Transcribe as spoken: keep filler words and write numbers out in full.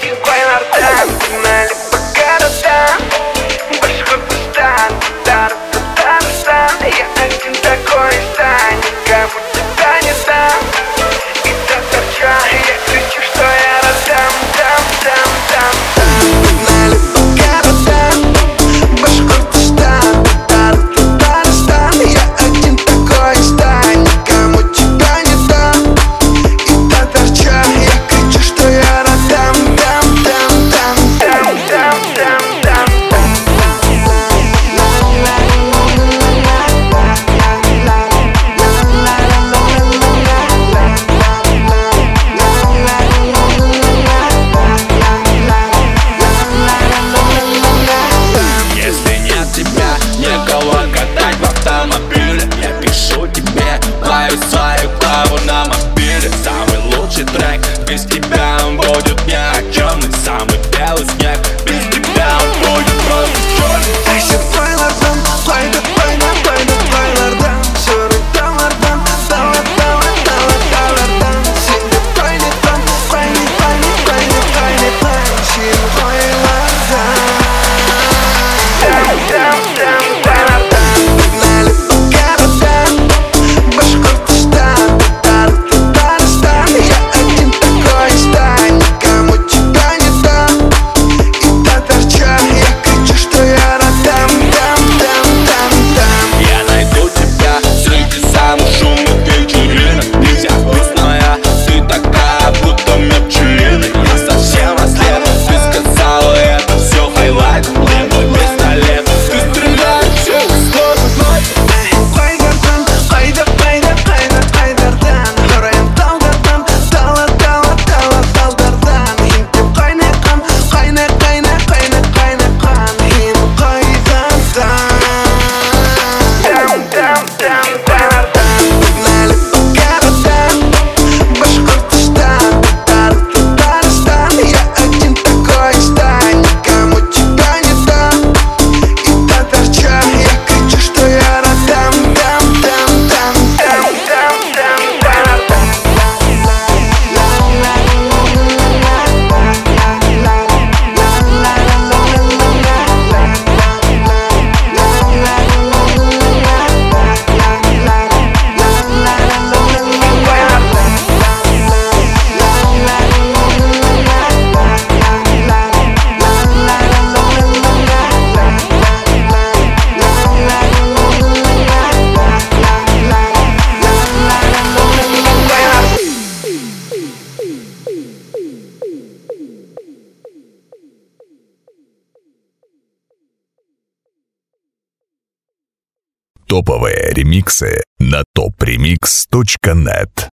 Байлардан күнәлі богатырдан Башкортостан, Татарстан. Я один такой, стань, никому тебя не дам. И до торча я кричу, что я родам, дам, дам, дам, дам. Күнәлі богатырдан Башкортостан, Татарстан. Я один такой, стань, никому тебя не дам. И до торча я кричу, что я родам, дам, дам, дам, дам, дам, дам, дам, дам. Если нет тебя, некого катать в автомобиле, я пишу тебе лайв свою клаву на мобиле. Самый лучший трек, без тебя он будет ни о чем. И самый белый снег, без тебя он будет просто черный. Ayşe Baylardan, Bayda Bayda Bayda Baylardan. Şöyle dağlardan, dağlar dağlar dağlar dağlardan. Şimdi Bayda'dan, Bayda Bayda Bayda Bayda'dan. Şimdi Baylardan. Dam dam dam Baylardan. Күнәлі богатырдан Башкортостан, Татарстан. Я один такой, стань, никому тебя не дам. И до торча я кричу, что я родам, дам, дам, дам, дам. Я найду тебя среди самых шумных вечеринок. Нельзя вкусная, ты такая, будто мед пчелиный. Я совсем ослеп, ты сказала, это все хайлайт. Ты мой пистолет, ты стреляешь всех сложно. Baydardan, Bayda Bayda Bayda Baydardan. Hürriyem daldardan, dağlar dağlar dağlar daldardan. Hindi kaynaqan, qayna qayna qayna qaynaqan. Hindi qaydardan. Dam dam dam Baylardan. Күнәлі богатырдан Башкортостан, Татарстан. Я один такой, стань, никому тебя не дам. И до торча я кричу, что я родам, дам, дам, дам, дам, дам, дам, Baylardan. Топовые ремиксы на топ ремикс точка нет.